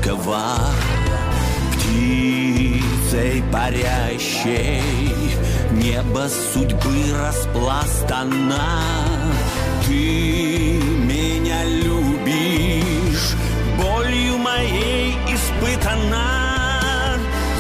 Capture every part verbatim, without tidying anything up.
ласково, птицей парящей, небо судьбы распластано. Ты меня любишь, болью моей испытана.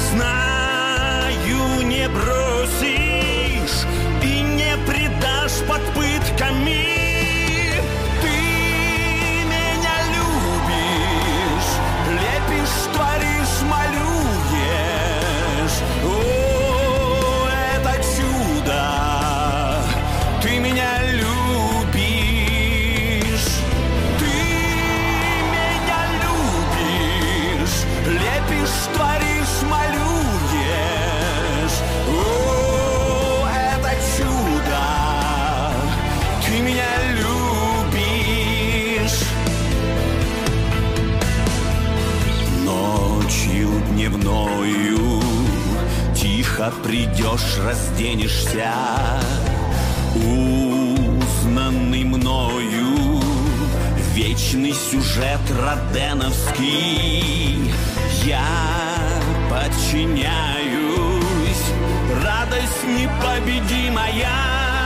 Знаю, не бросишь и не предашь под пытками. Ты меня любишь, лепишь, творишь, малюешь. О, это чудо! Ты меня любишь, ты меня любишь, лепишь, творишь, малюешь. О, это чудо! Ты меня любишь. Ночью дневною тихо придешь, разденешься, узнанный мною вечный сюжет роденовский. Я подчиняюсь, радость непобедимая,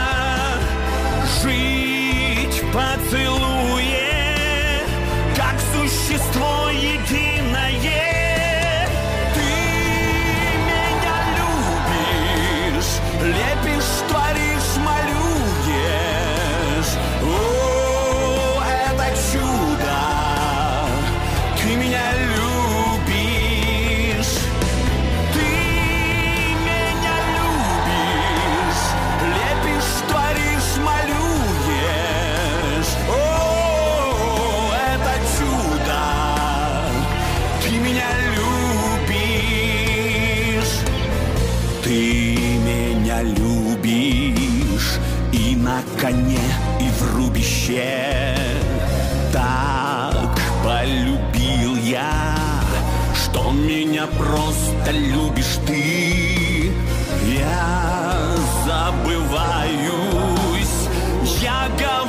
жить в поцелуе, как существо единое. Ты меня любишь, лепишь, творишь, малюешь. О, это чудо! Ты меня любишь, ты меня любишь, лепишь, творишь, малюешь. О, это чудо! Ты меня любишь, ты меня любишь, и на коне, и в рубище. Так полюбил я, что меня просто любишь ты. Я забываюсь, я говорю.